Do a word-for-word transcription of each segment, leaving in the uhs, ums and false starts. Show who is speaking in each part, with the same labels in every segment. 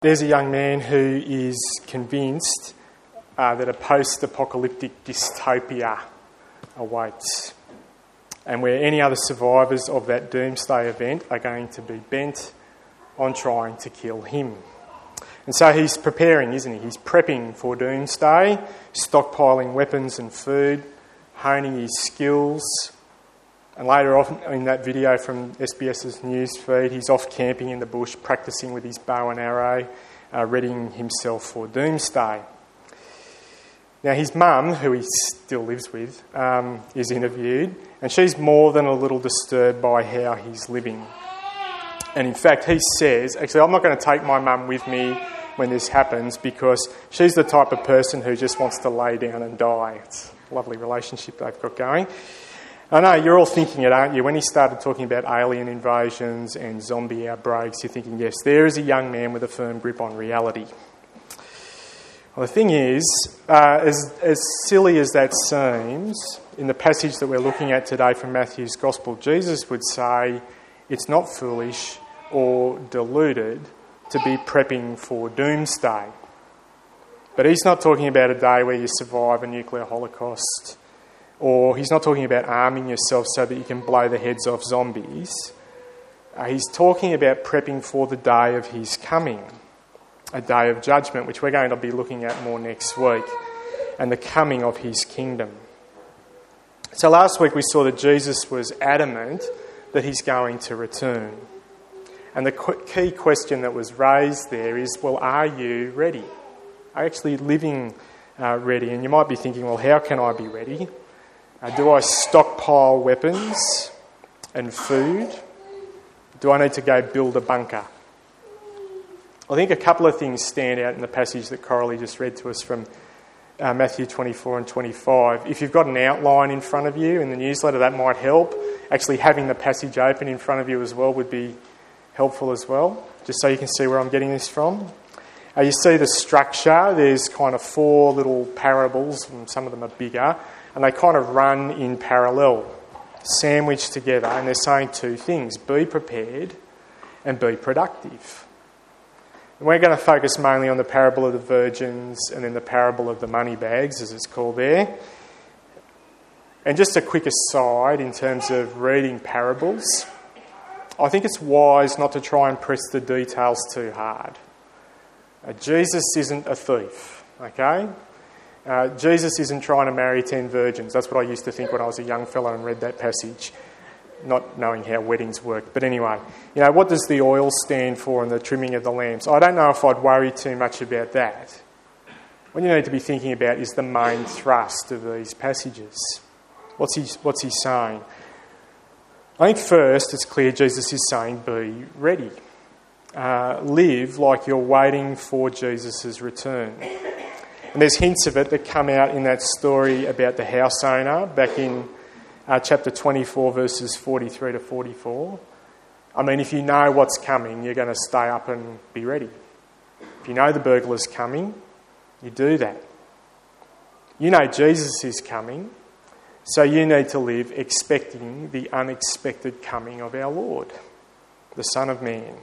Speaker 1: There's a young man who is convinced uh, that a post-apocalyptic dystopia awaits, and where any other survivors of that doomsday event are going to be bent on trying to kill him. And so he's preparing, isn't he? He's prepping for doomsday, stockpiling weapons and food, honing his skills. And later on in that video from SBS's news feed, he's off camping in the bush, practising with his bow and arrow, uh, readying himself for doomsday. Now his mum, who he still lives with, um, is interviewed, and she's more than a little disturbed by how he's living. And in fact, he says, actually, I'm not going to take my mum with me when this happens because she's the type of person who just wants to lay down and die. It's a lovely relationship they've got going. I know, you're all thinking it, aren't you? When he started talking about alien invasions and zombie outbreaks, you're thinking, yes, there is a young man with a firm grip on reality. Well, the thing is, uh, as, as silly as that seems, in the passage that we're looking at today from Matthew's Gospel, Jesus would say it's not foolish or deluded to be prepping for doomsday. But he's not talking about a day where you survive a nuclear holocaust, or he's not talking about arming yourself so that you can blow the heads off zombies. Uh, he's talking about prepping for the day of his coming, a day of judgment, which we're going to be looking at more next week, and the coming of his kingdom. So last week we saw that Jesus was adamant that he's going to return. And the qu- key question that was raised there is, well, are you ready? Are you actually living uh, ready? And you might be thinking, well, how can I be ready? Uh, do I stockpile weapons and food? Do I need to go build a bunker? I think a couple of things stand out in the passage that Coralie just read to us from uh, Matthew twenty-four and twenty-five. If you've got an outline in front of you in the newsletter, that might help. Actually, having the passage open in front of you as well would be helpful as well, just so you can see where I'm getting this from. Uh, you see the structure. There's kind of four little parables, and some of them are bigger, and they kind of run in parallel, sandwiched together, and they're saying two things: be prepared and be productive. And we're going to focus mainly on the parable of the virgins and then the parable of the money bags, as it's called there. And just a quick aside in terms of reading parables, I think it's wise not to try and press the details too hard. Uh, Jesus isn't a thief, okay? Uh, Jesus isn't trying to marry ten virgins. That's what I used to think when I was a young fellow and read that passage, not knowing how weddings work. But anyway, you know, what does the oil stand for and the trimming of the lamps? I don't know if I'd worry too much about that. What you need to be thinking about is the main thrust of these passages. What's he, what's he saying? I think first it's clear Jesus is saying be ready. Uh, live like you're waiting for Jesus' return. And there's hints of it that come out in that story about the house owner back in uh, chapter twenty-four, verses forty-three to forty-four. I mean, if you know what's coming, you're going to stay up and be ready. If you know the burglar's coming, you do that. You know Jesus is coming, so you need to live expecting the unexpected coming of our Lord, the Son of Man.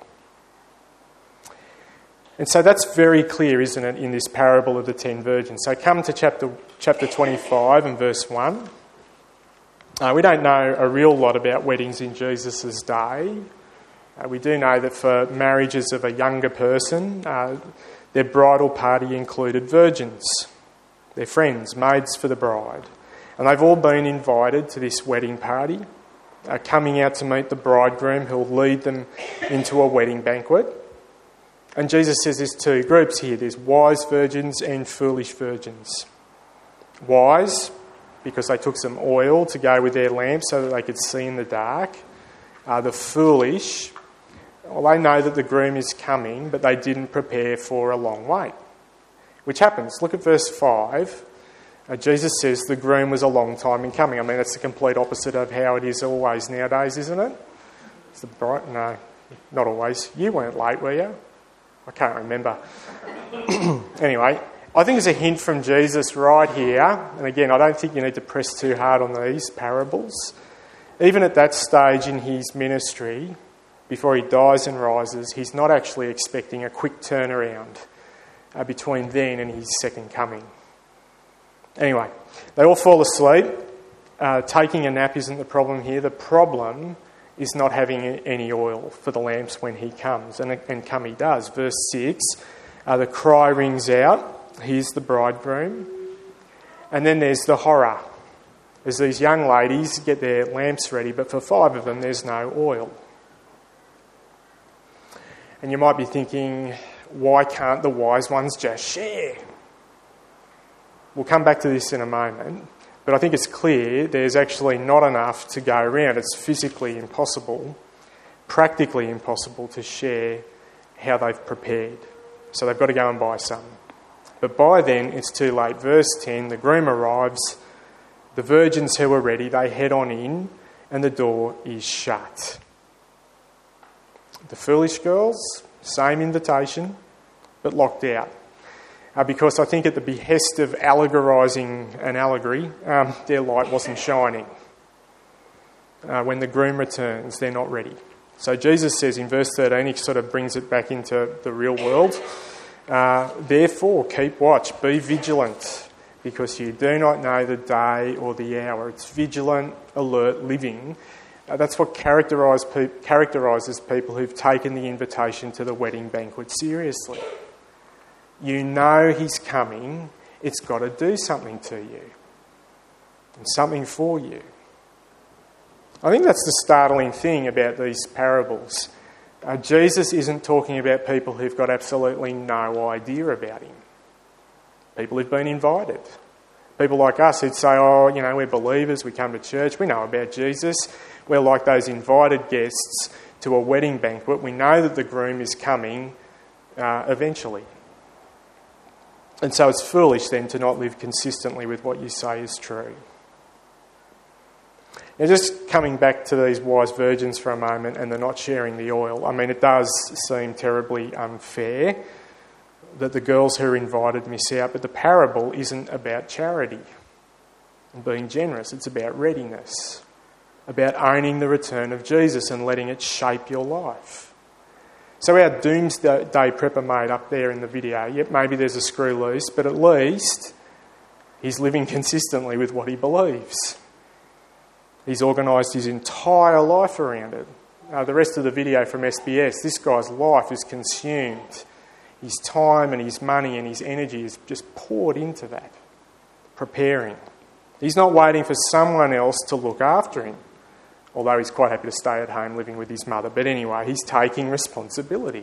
Speaker 1: And so that's very clear, isn't it, in this parable of the ten virgins. So come to chapter chapter twenty-five and verse one. Uh, we don't know a real lot about weddings in Jesus' day. Uh, we do know that for marriages of a younger person, uh, their bridal party included virgins, their friends, maids for the bride. And they've all been invited to this wedding party, uh, coming out to meet the bridegroom who'll lead them into a wedding banquet. And Jesus says there's two groups here. There's wise virgins and foolish virgins. Wise, because they took some oil to go with their lamp so that they could see in the dark. Uh, the foolish, well, they know that the groom is coming, but they didn't prepare for a long wait. Which happens. Look at verse five. Uh, Jesus says the groom was a long time in coming. I mean, that's the complete opposite of how it is always nowadays, isn't it? It's the bright, no, not always. You weren't late, were you? I can't remember. Anyway, I think there's a hint from Jesus right here. And again, I don't think you need to press too hard on these parables. Even at that stage in his ministry, before he dies and rises, he's not actually expecting a quick turnaround uh, between then and his second coming. Anyway, they all fall asleep. Uh, taking a nap isn't the problem here. The problem is not having any oil for the lamps when he comes. And, and come he does. Verse six, uh, the cry rings out. Here's the bridegroom. And then there's the horror. As these young ladies get their lamps ready, but for five of them there's no oil. And you might be thinking, why can't the wise ones just share? We'll come back to this in a moment. But I think it's clear there's actually not enough to go around. It's physically impossible, practically impossible to share how they've prepared. So they've got to go and buy some. But by then, it's too late. Verse ten, the groom arrives. The virgins who are ready, they head on in, and the door is shut. The foolish girls, same invitation, but locked out. Uh, because I think at the behest of allegorising an allegory, um, their light wasn't shining. Uh, when the groom returns, they're not ready. So Jesus says in verse thirteen, he sort of brings it back into the real world. Uh, Therefore, keep watch, be vigilant, because you do not know the day or the hour. It's vigilant, alert living. Uh, that's what characterise pe- characterises people who've taken the invitation to the wedding banquet seriously. You know he's coming, it's got to do something to you and something for you. I think that's the startling thing about these parables. Uh, Jesus isn't talking about people who've got absolutely no idea about him. People who've been invited. People like us who'd say, oh, you know, we're believers, we come to church, we know about Jesus. We're like those invited guests to a wedding banquet. We know that the groom is coming uh, eventually. And so it's foolish then to not live consistently with what you say is true. Now, just coming back to these wise virgins for a moment and the not sharing the oil, I mean, it does seem terribly unfair that the girls who are invited miss out, but the parable isn't about charity and being generous. It's about readiness, about owning the return of Jesus and letting it shape your life. So our doomsday prepper mate up there in the video, yep, maybe there's a screw loose, but at least he's living consistently with what he believes. He's organised his entire life around it. Uh, the rest of the video from S B S, this guy's life is consumed. His time and his money and his energy is just poured into that, preparing. He's not waiting for someone else to look after him. Although he's quite happy to stay at home living with his mother. But anyway, he's taking responsibility.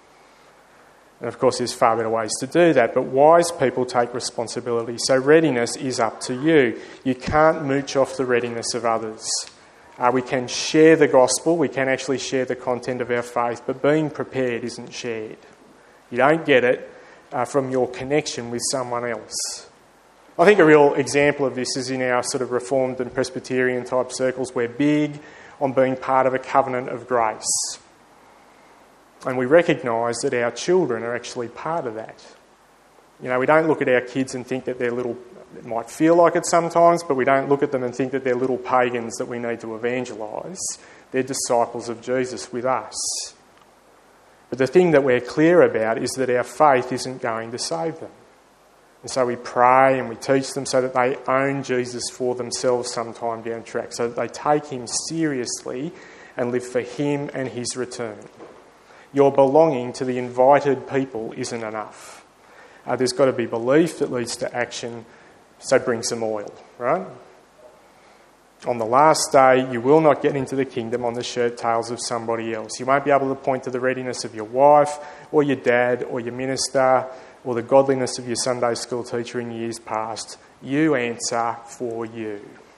Speaker 1: And of course, there's far better ways to do that. But wise people take responsibility. So readiness is up to you. You can't mooch off the readiness of others. Uh, we can share the gospel. We can actually share the content of our faith. But being prepared isn't shared. You don't get it uh, from your connection with someone else. I think a real example of this is in our sort of Reformed and Presbyterian type circles. We're big on being part of a covenant of grace. And we recognise that our children are actually part of that. You know, we don't look at our kids and think that they're little, it might feel like it sometimes, but we don't look at them and think that they're little pagans that we need to evangelise. They're disciples of Jesus with us. But the thing that we're clear about is that our faith isn't going to save them. And so we pray and we teach them so that they own Jesus for themselves sometime down the track, so that they take him seriously and live for him and his return. Your belonging to the invited people isn't enough. Uh, there's got to be belief that leads to action, so bring some oil, right? On the last day, you will not get into the kingdom on the shirt tails of somebody else. You won't be able to point to the readiness of your wife or your dad or your minister or the godliness of your Sunday school teacher in years past. You answer for you.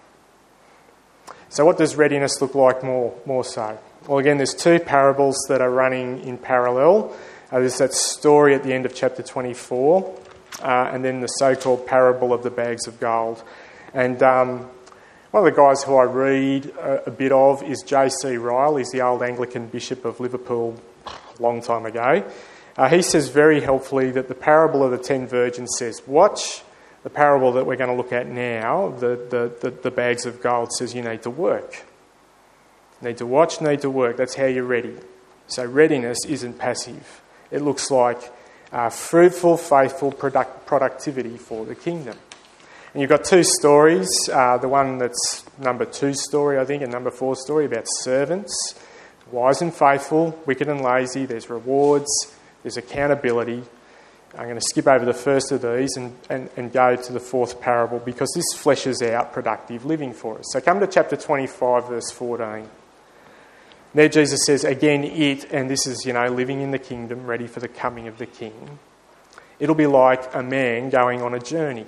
Speaker 1: So what does readiness look like more, more so? Well, again, there's two parables that are running in parallel. Uh, there's that story at the end of chapter twenty-four, uh, and then the so-called parable of the bags of gold. And um, one of the guys who I read a, a bit of is J C Ryle. He's the old Anglican Bishop of Liverpool a long time ago. Uh, he says very helpfully that the parable of the ten virgins says, watch. The parable that we're going to look at now, the, the, the, the bags of gold, says you need to work. Need to watch, need to work. That's how you're ready. So readiness isn't passive. It looks like uh, fruitful, faithful product- productivity for the kingdom. And you've got two stories, uh, the one that's number two story, I think, and number four story about servants, wise and faithful, wicked and lazy. There's rewards, there's accountability. I'm going to skip over the first of these and, and, and go to the fourth parable because this fleshes out productive living for us. So come to chapter twenty-five, verse fourteen. There Jesus says, again it, and this is, you know, living in the kingdom, ready for the coming of the king. It'll be like a man going on a journey.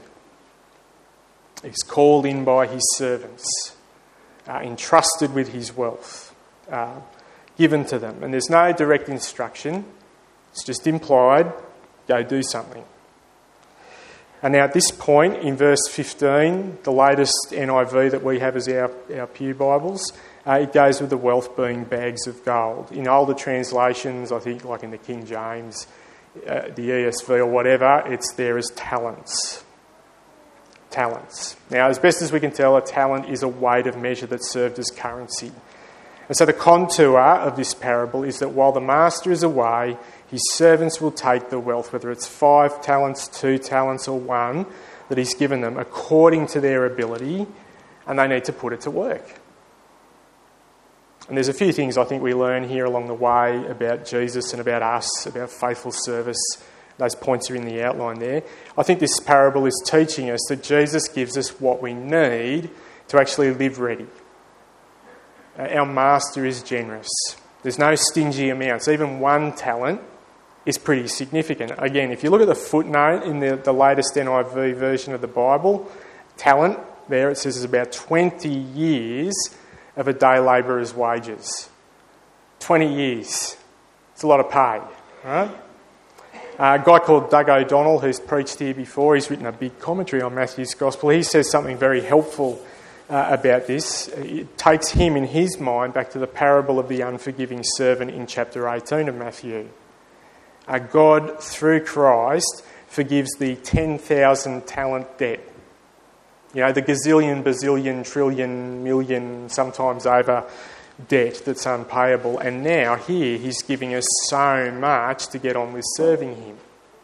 Speaker 1: He's called in by his servants, uh, entrusted with his wealth, uh, given to them. And there's no direct instruction. It's just implied, go do something. And now at this point, in verse fifteen, the latest N I V that we have as our, our Pew Bibles, uh, it goes with the wealth being bags of gold. In older translations, I think like in the King James, uh, the E S V or whatever, it's there as talents. Talents. Now, as best as we can tell, a talent is a weight of measure that's served as currency. And so the contour of this parable is that while the master is away, his servants will take the wealth, whether it's five talents, two talents or one, that he's given them according to their ability, and they need to put it to work. And there's a few things I think we learn here along the way about Jesus and about us, about faithful service. Those points are in the outline there. I think this parable is teaching us that Jesus gives us what we need to actually live ready. Uh, our master is generous. There's no stingy amounts. Even one talent is pretty significant. Again, if you look at the footnote in the, the latest N I V version of the Bible, talent, there it says is about twenty years of a day labourer's wages. twenty years. It's a lot of pay, right? Uh, a guy called Doug O'Donnell, who's preached here before, he's written a big commentary on Matthew's Gospel. He says something very helpful uh, about this. It takes him, in his mind, back to the parable of the unforgiving servant in chapter eighteen of Matthew. Uh, God, through Christ, forgives the ten thousand talent debt. You know, the gazillion, bazillion, trillion, million, sometimes over debt that's unpayable. And now here he's giving us so much to get on with serving him.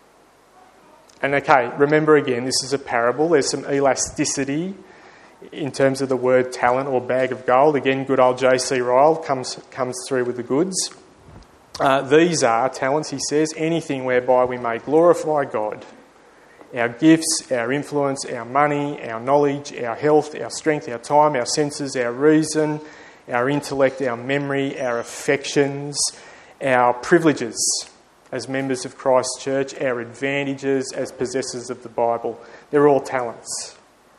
Speaker 1: And okay, remember again, this is a parable. There's some elasticity in terms of the word talent or bag of gold. Again, good old J C Ryle comes, comes through with the goods. Uh, these are talents, he says, anything whereby we may glorify God. Our gifts, our influence, our money, our knowledge, our health, our strength, our time, our senses, our reason, our intellect, our memory, our affections, our privileges as members of Christ's church, our advantages as possessors of the Bible. They're all talents.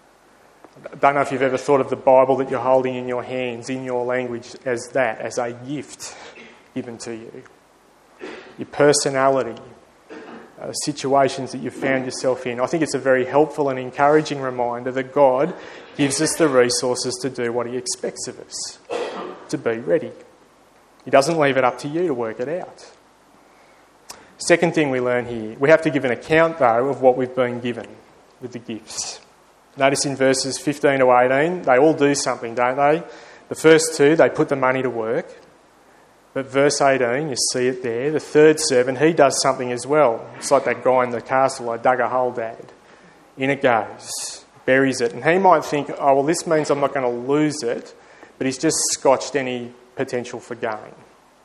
Speaker 1: I don't know if you've ever thought of the Bible that you're holding in your hands, in your language, as that, as a gift given to you. Your personality, uh, situations that you've found yourself in. I think it's a very helpful and encouraging reminder that God gives us the resources to do what he expects of us, to be ready. He doesn't leave it up to you to work it out. Second thing we learn here, we have to give an account, though, of what we've been given with the gifts. Notice in verses fifteen to eighteen, they all do something, don't they? The first two, they put the money to work. But verse eighteen, you see it there, the third servant, he does something as well. It's like that guy in the castle, I dug a hole, Dad. In it goes, buries it. And he might think, oh, well, this means I'm not going to lose it, but he's just scotched any potential for gain.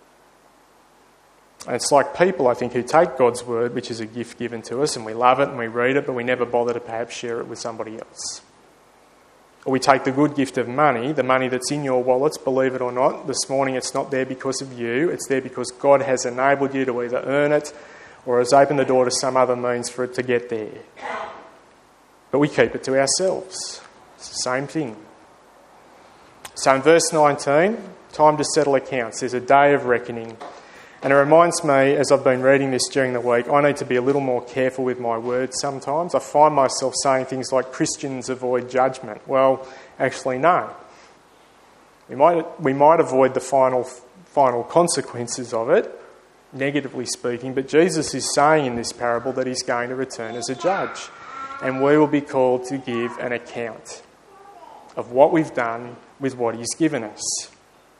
Speaker 1: And it's like people, I think, who take God's word, which is a gift given to us, and we love it and we read it, but we never bother to perhaps share it with somebody else. Or we take the good gift of money, the money that's in your wallets, believe it or not. This morning it's not there because of you. It's there because God has enabled you to either earn it or has opened the door to some other means for it to get there. But we keep it to ourselves. It's the same thing. So in verse nineteen, time to settle accounts. There's a day of reckoning. And it reminds me, as I've been reading this during the week, I need to be a little more careful with my words sometimes. I find myself saying things like, Christians avoid judgment. Well, actually, no. We might we might avoid the final final consequences of it, negatively speaking, but Jesus is saying in this parable that he's going to return as a judge. And we will be called to give an account of what we've done with what he's given us.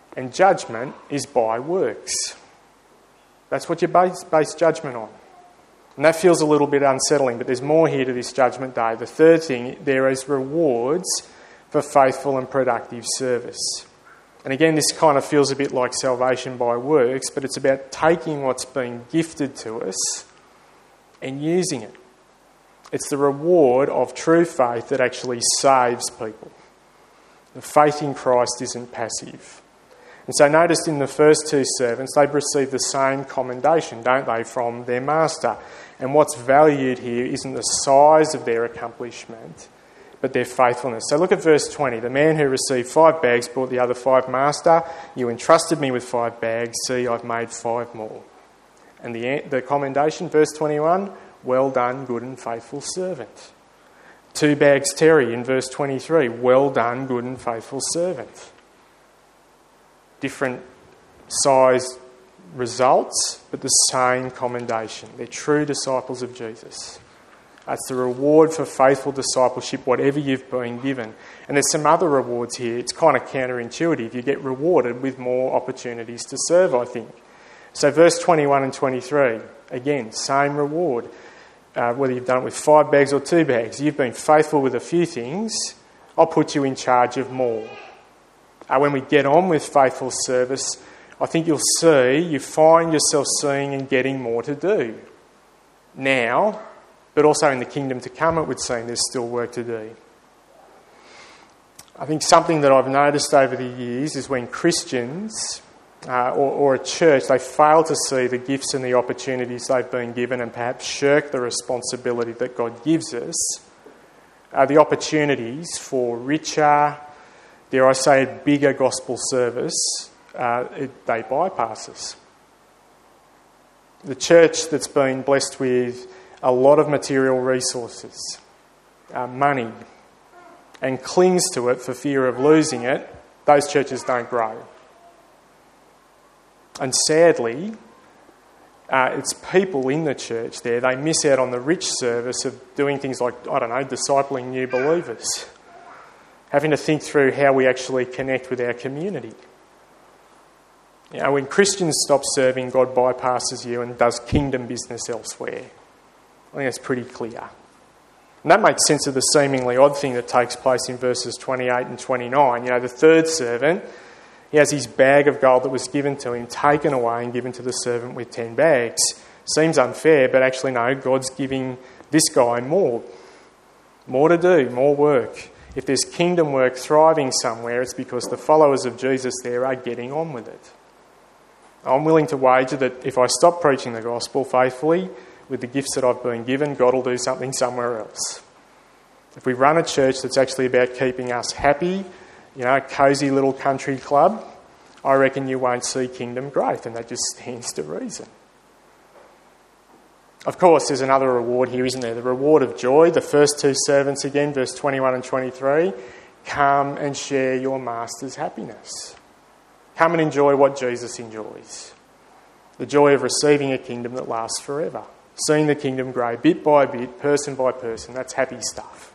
Speaker 1: And judgment is by works. That's what you base, base judgment on. And that feels a little bit unsettling, but there's more here to this judgment day. The third thing, there is rewards for faithful and productive service. And again, this kind of feels a bit like salvation by works, but it's about taking what's been gifted to us and using it. It's the reward of true faith that actually saves people. The faith in Christ isn't passive. And so notice in the first two servants, they've received the same commendation, don't they, from their master. And what's valued here isn't the size of their accomplishment, but their faithfulness. So look at verse twenty. The man who received five bags brought the other five. Master, you entrusted me with five bags. See, I've made five more. And the, the commendation, verse twenty-one, well done, good and faithful servant. Two bags Terry in verse twenty-three, well done, good and faithful servant. Different size results, but the same commendation. They're true disciples of Jesus. That's the reward for faithful discipleship, whatever you've been given. And there's some other rewards here. It's kind of counterintuitive. You get rewarded with more opportunities to serve, I think. So verse twenty-one and twenty-three, again, same reward. Uh, whether you've done it with five bags or two bags, you've been faithful with a few things, I'll put you in charge of more. Uh, when we get on with faithful service, I think you'll see, you find yourself seeing and getting more to do. Now, but also in the kingdom to come, it would seem there's still work to do. I think something that I've noticed over the years is when Christians uh, or, or a church, they fail to see the gifts and the opportunities they've been given and perhaps shirk the responsibility that God gives us, uh, the opportunities for richer, dare I say, bigger gospel service, uh, it, they bypass us. The church that's been blessed with a lot of material resources, uh, money, and clings to it for fear of losing it, those churches don't grow. And sadly, uh, it's people in the church there, they miss out on the rich service of doing things like, I don't know, discipling new believers, having to think through how we actually connect with our community. You know, when Christians stop serving, God bypasses you and does kingdom business elsewhere. I think that's pretty clear. And that makes sense of the seemingly odd thing that takes place in verses twenty-eight and twenty-nine. You know, the third servant, he has his bag of gold that was given to him taken away and given to the servant with ten bags. Seems unfair, but actually no, God's giving this guy more. More to do, more work. If there's kingdom work thriving somewhere, it's because the followers of Jesus there are getting on with it. I'm willing to wager that if I stop preaching the gospel faithfully with the gifts that I've been given, God will do something somewhere else. If we run a church that's actually about keeping us happy, you know, a cosy little country club, I reckon you won't see kingdom growth, and that just stands to reason. Of course, there's another reward here, isn't there? The reward of joy. The first two servants again, verse twenty-one and twenty-three, come and share your master's happiness. Come and enjoy what Jesus enjoys. The joy of receiving a kingdom that lasts forever. Seeing the kingdom grow bit by bit, person by person. That's happy stuff.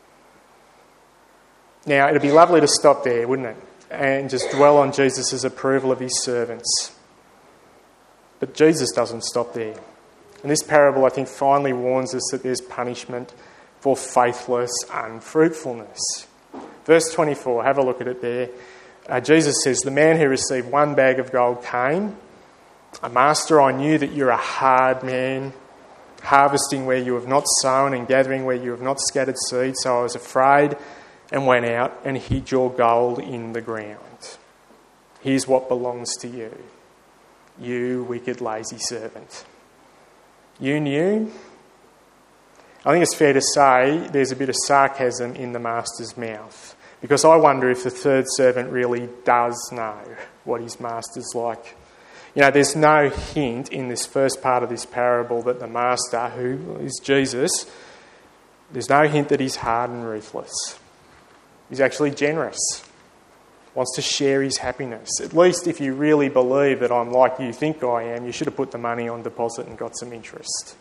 Speaker 1: Now, it'd be lovely to stop there, wouldn't it? And just dwell on Jesus' approval of his servants. But Jesus doesn't stop there. And this parable, I think, finally warns us that there's punishment for faithless unfruitfulness. Verse twenty-four, have a look at it there. Uh, Jesus says, the man who received one bag of gold came. Master, I knew that you're a hard man, harvesting where you have not sown and gathering where you have not scattered seed. So I was afraid and went out and hid your gold in the ground. Here's what belongs to you, you wicked, lazy servant. You knew. I think it's fair to say there's a bit of sarcasm in the master's mouth, because I wonder if the third servant really does know what his master's like. You know, there's no hint in this first part of this parable that the master, who is Jesus, there's no hint that he's hard and ruthless. He's actually generous, wants to share his happiness. At least if you really believe that I'm like you think I am, you should have put the money on deposit and got some interest.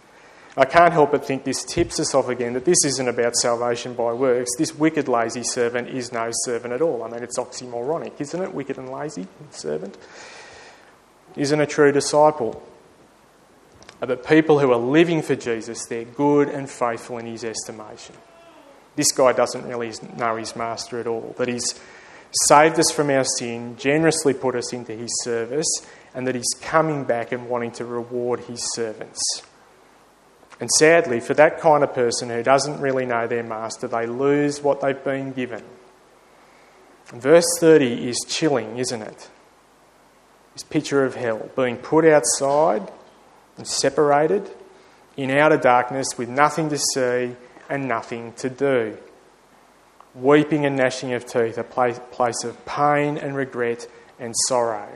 Speaker 1: I can't help but think this tips us off again that this isn't about salvation by works. This wicked, lazy servant is no servant at all. I mean, it's oxymoronic, isn't it? Wicked and lazy servant isn't a true disciple. But people who are living for Jesus, they're good and faithful in his estimation. This guy doesn't really know his master at all, that he's saved us from our sin, generously put us into his service, and that he's coming back and wanting to reward his servants. And sadly, for that kind of person who doesn't really know their master, they lose what they've been given. Verse thirty is chilling, isn't it? This picture of hell, being put outside and separated in outer darkness with nothing to see and nothing to do. Weeping and gnashing of teeth, a place of pain and regret and sorrow.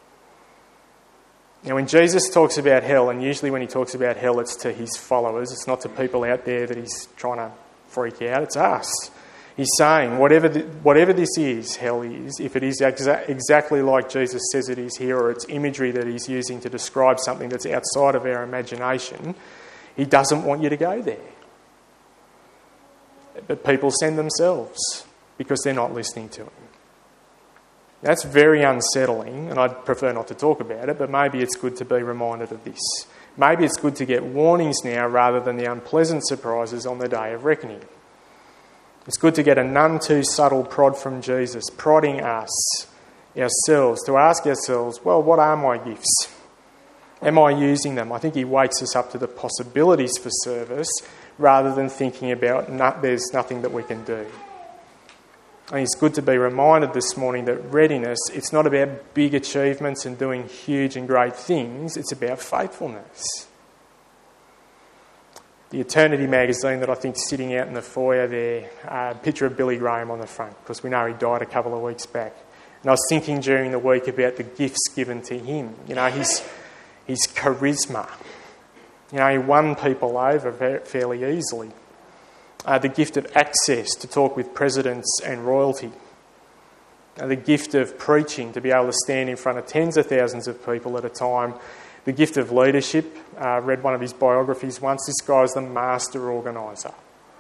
Speaker 1: Now, when Jesus talks about hell, and usually when he talks about hell, it's to his followers. It's not to people out there that he's trying to freak out. It's us. He's saying whatever the, whatever this is, hell is, if it is exa- exactly like Jesus says it is here, or it's imagery that he's using to describe something that's outside of our imagination, he doesn't want you to go there. But people send themselves because they're not listening to him. That's very unsettling, and I'd prefer not to talk about it, but maybe it's good to be reminded of this. Maybe it's good to get warnings now rather than the unpleasant surprises on the day of reckoning. It's good to get a none too subtle prod from Jesus, prodding us, ourselves, to ask ourselves, well, what are my gifts? Am I using them? I think he wakes us up to the possibilities for service rather than thinking about no, there's nothing that we can do. And it's good to be reminded this morning that readiness, it's not about big achievements and doing huge and great things, it's about faithfulness. The Eternity magazine that I think is sitting out in the foyer there, a picture of Billy Graham on the front, because we know he died a couple of weeks back. And I was thinking during the week about the gifts given to him. You know, his, his charisma. You know, he won people over fairly easily. Uh, the gift of access to talk with presidents and royalty. Uh, the gift of preaching, to be able to stand in front of tens of thousands of people at a time. The gift of leadership. I uh, read one of his biographies once. This guy is the master organiser.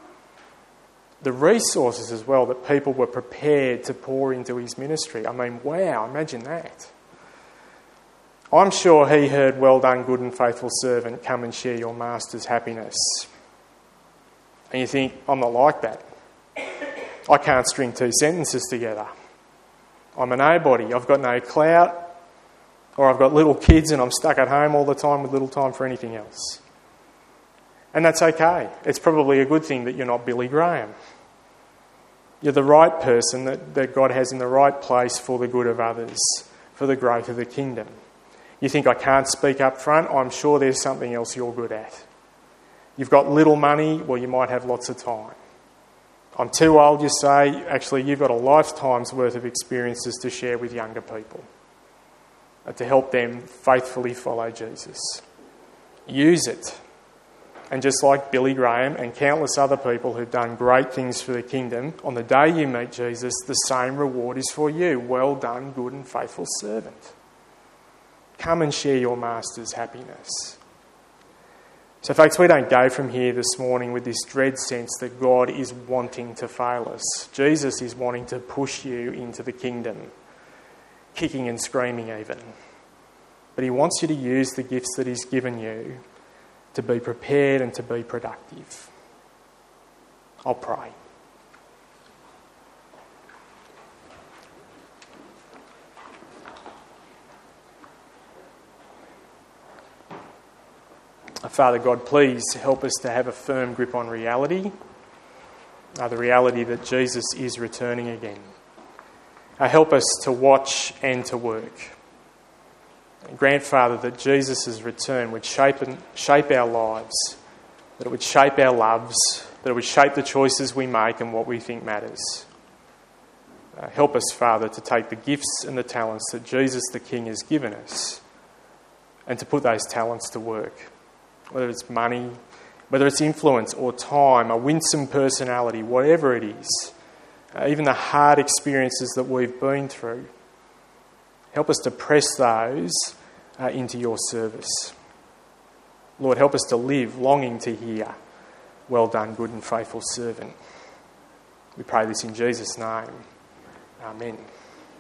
Speaker 1: The resources as well that people were prepared to pour into his ministry. I mean, wow, imagine that. I'm sure he heard, well done, good and faithful servant, come and share your master's happiness. And you think, I'm not like that. I can't string two sentences together. I'm a nobody. I've got no clout. Or I've got little kids and I'm stuck at home all the time with little time for anything else. And that's okay. It's probably a good thing that you're not Billy Graham. You're the right person that, that God has in the right place for the good of others, for the growth of the kingdom. You think, I can't speak up front? I'm sure there's something else you're good at. You've got little money, well, you might have lots of time. I'm too old, you say. Actually, you've got a lifetime's worth of experiences to share with younger people, to help them faithfully follow Jesus. Use it. And just like Billy Graham and countless other people who've done great things for the kingdom, on the day you meet Jesus, the same reward is for you. Well done, good and faithful servant. Come and share your master's happiness. So folks, we don't go from here this morning with this dread sense that God is wanting to fail us. Jesus is wanting to push you into the kingdom, kicking and screaming even. But he wants you to use the gifts that he's given you to be prepared and to be productive. I'll pray. Father God, please help us to have a firm grip on reality, uh, the reality that Jesus is returning again. Uh, help us to watch and to work. Grant, Father, that Jesus' return would shape, and, shape our lives, that it would shape our loves, that it would shape the choices we make and what we think matters. Uh, help us, Father, to take the gifts and the talents that Jesus the King has given us and to put those talents to work. Whether it's money, whether it's influence or time, a winsome personality, whatever it is, uh, even the hard experiences that we've been through, help us to press those uh, into your service. Lord, help us to live longing to hear, well done, good and faithful servant. We pray this in Jesus' name. Amen.